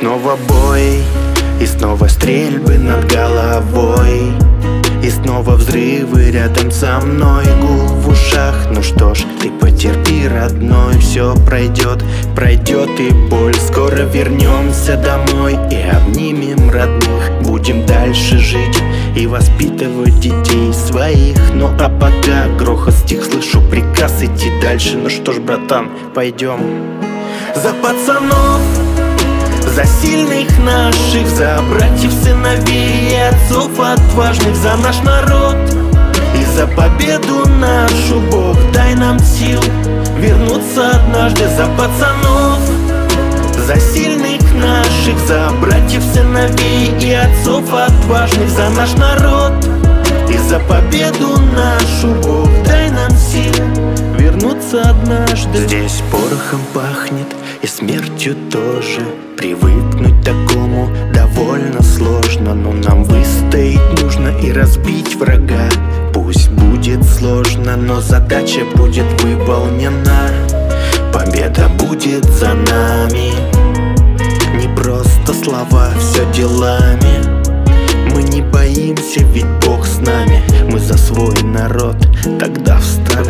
снова бой, и снова стрельбы над головой, и снова взрывы рядом со мной, гул в ушах. Ну что ж, ты потерпи, родной, все пройдет, пройдет и боль. Скоро вернемся домой и обнимем родных. Будем дальше жить и воспитывать детей своих. Ну а пока грохот стих, слышу приказ идти дальше. Ну что ж, братан, пойдем. За пацанов, за сильных наших, за братьев, сыновей и отцов отважных, за наш народ и за победу нашу. Бог, дай нам сил вернуться однажды. За пацанов, за сильных наших, за братьев, сыновей и отцов отважных, за наш народ и за победу нашу. Бог, дай нам сил вернуться однажды. Здесь порохом пахнет и смертью тоже. Привыкнуть к такому довольно сложно, но нам выстоять нужно и разбить врага. Пусть будет сложно, но задача будет выполнена. Победа будет за нами. Не просто слова, все делами. Мы не боимся, ведь Бог с нами. Мы за свой народ тогда встали.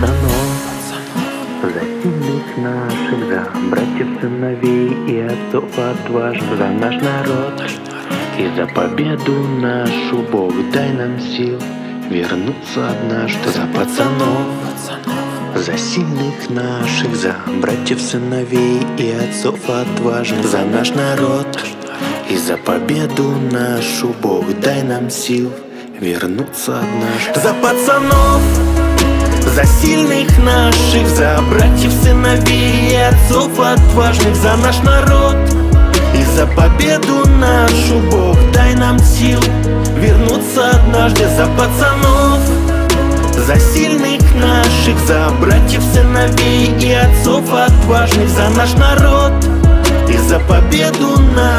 За сильных наших, за братьев, сыновей и отцов отважных, за наш народ и за победу нашу. Бог, дай нам сил вернуться однажды. За пацанов, за сильных наших, за братьев, сыновей и отцов отважных, за наш народ и за победу нашу. Бог, дай нам сил вернуться однажды. За пацанов, за сильных наших, за братьев, сыновей и отцов отважных, за наш народ и за победу нашу. Бог, дай нам сил вернуться однажды. За пацанов, за сильных наших, за братьев, сыновей и отцов отважных, за наш народ и за победу нашу.